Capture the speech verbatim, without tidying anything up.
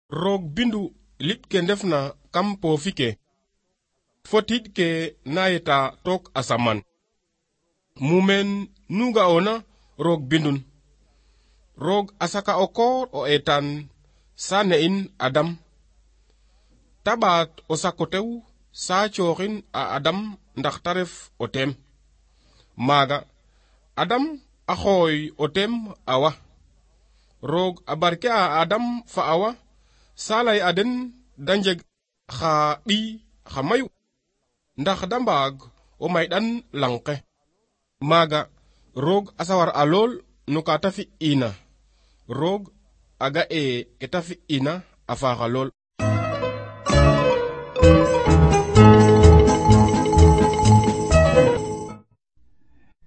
roog bindu lit ke ndefna kam poofi ke fotit ke nayeta took asaman mumen nu ga'ona roog bindun roog asaka o koor o etan sane in adam taɓaat o sako tew saa cooxin a adam ndax ta ref o teem maaga adam a xooy o teem awa roog a barke a adam fa awa salay a den da njeg xa ɓiy xa mayu ndax da mbaag o mayɗan lanqe maaga roog a sawar a lool no ka ta fi'ina roog a ga'e ke ta fi'ina a faaxa lool